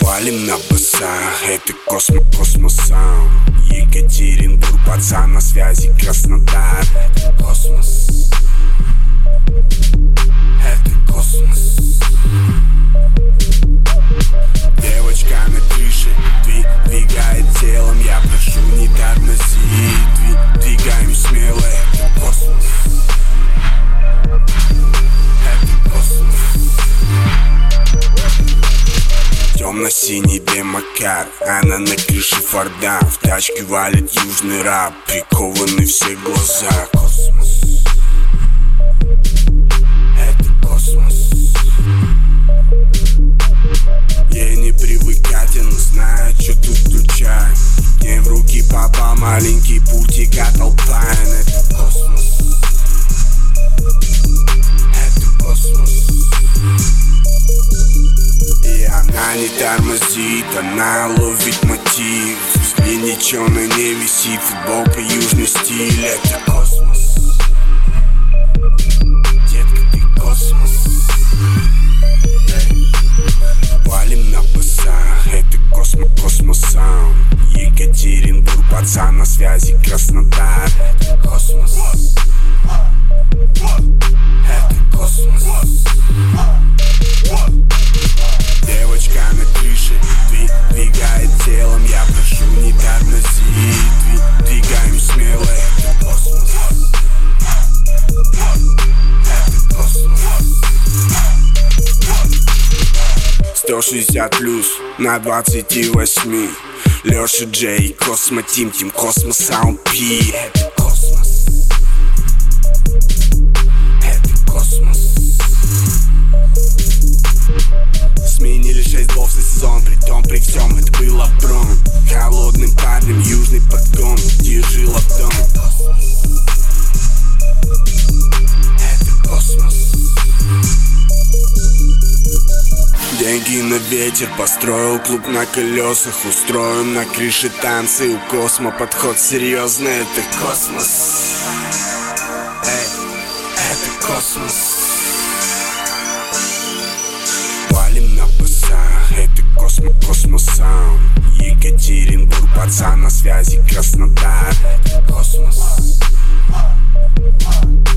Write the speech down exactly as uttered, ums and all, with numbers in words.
Валим на басах, это космо, космосаунд. Екатеринбург, пацан на связи, Краснодар. Это космос, это космос. Девочка на крыше дви, двигает телом, я прошу не тормози. Дви, двигаем смело, это космос. Это космос. Темно-синий демокар, она на крыше Форда. В тачке валит южный раб, прикованы все глаза. Космос, это космос. Ей не привыкать, она знает, что тут включать. Мне в руки папа маленький пультик от Alpine. Это космос, это космос. И она не тормозит, она ловит мотив. И ничего на ней висит, футболка южный стиль. Это космос, детка, ты космос. Эй. Валим на басах, это космо, космосаунд. Екатеринбург, пацан на связи, Краснодар. Это космос, это космос. Девочка на крыше дви, двигает телом, я прошу не тормози. Дви, двигаем смело, это космос. Это космос. сто шестьдесят плюс на двадцати восьми. Леша Джей, Космо Тим, Тим Космосаунд Пи. Это космос, это космос. Сменили шесть голов за сезон, при том при всем это был обдрон. Холодным парнем южный подгон, держи лаптон. Это космос. Деньги на ветер, построил клуб на колесах. Устроим на крыше танцы, у Космо подход серьезный. Это космос, эй, это космос. Валим на басах, это космо, космосаунд. Екатеринбург, пацан на связи, Краснодар. Это космос.